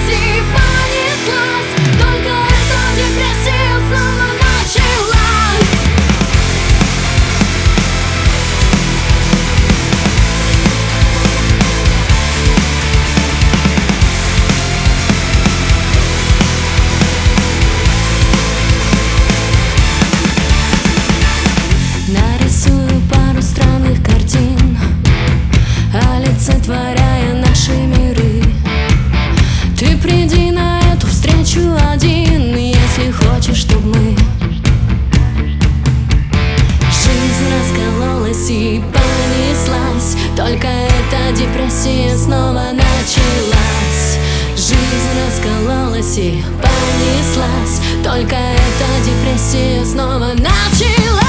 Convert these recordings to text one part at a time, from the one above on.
депрессии понеслась. Только эта депрессия снова началась. Нарисую пару странных картин, олицетворяя наши миры. Ты приди на эту встречу один, если хочешь, чтоб мы. Жизнь раскололась и понеслась. Только эта депрессия снова началась. Жизнь раскололась и понеслась. Только эта депрессия снова началась.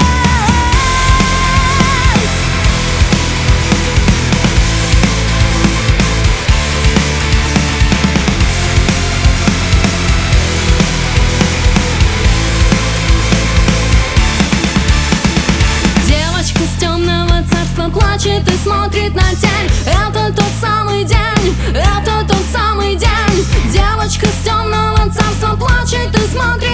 Плачет и смотрит на тень. Это тот самый день, это тот самый день. Девочка с темного царства плачет и смотрит